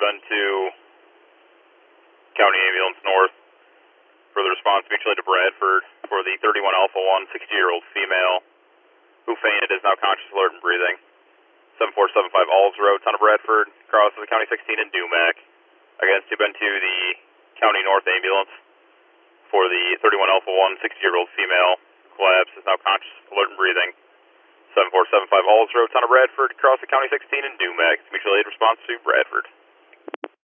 send to County Ambulance North for the response mutually to Bradford for the 31 Alpha 1 60-year-old female who fainted, is now conscious, alert, and breathing. 7475 Alls Road, Town of Bradford, across to the County 16 in Dumac. Again, to been to the County North Ambulance for the 31 Alpha 1 60-year-old female who collapsed, is now conscious, alert, and breathing. 7475 Alls Road, Town of Bradford, across the County 16 in Dumac. Mutual aid response to Bradford.